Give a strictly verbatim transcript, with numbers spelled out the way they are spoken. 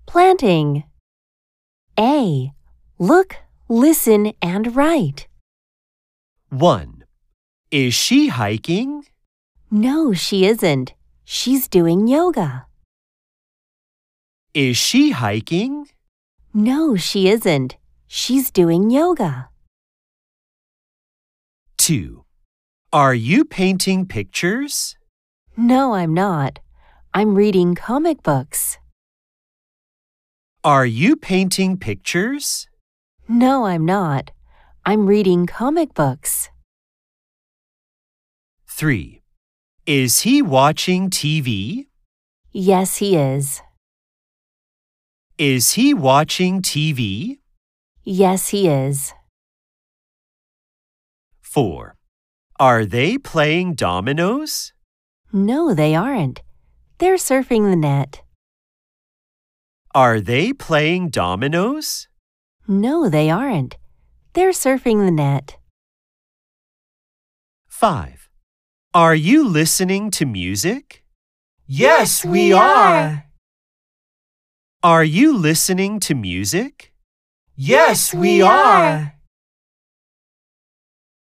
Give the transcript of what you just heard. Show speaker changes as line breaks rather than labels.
Planting. A. Look, listen, and write.
one. Is she hiking?
No, she isn't. She's doing yoga.
Is she hiking?
No, she isn't. She's doing yoga.
two. Are you painting pictures?
No, I'm not. I'm reading comic books.
Are you painting pictures?
No, I'm not. I'm reading comic books.
three. Is he watching T V?
Yes, he is.
Is he watching T V?
Yes, he is.
four. Are they playing dominoes?
No, they aren't. They're surfing the net.
Are they playing dominoes?
No, they aren't. They're surfing the net.
five. Are you listening to music?
Yes, we are.
Are you listening to music?
Yes, we are.